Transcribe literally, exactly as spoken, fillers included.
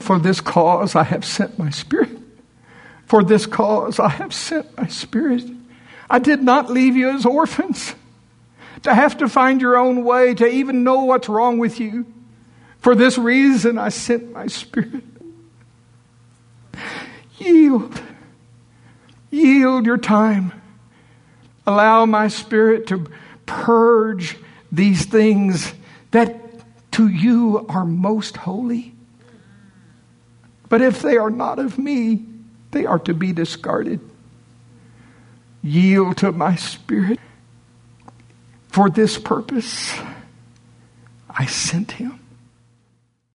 For this cause I have sent my Spirit. For this cause I have sent my Spirit. I did not leave you as orphans, to have to find your own way, to even know what's wrong with you. For this reason I sent my Spirit. Yield. Yield your time. Allow my Spirit to purge these things that to you are most holy. But if they are not of me, they are to be discarded. Yield to my Spirit. For this purpose, I sent him.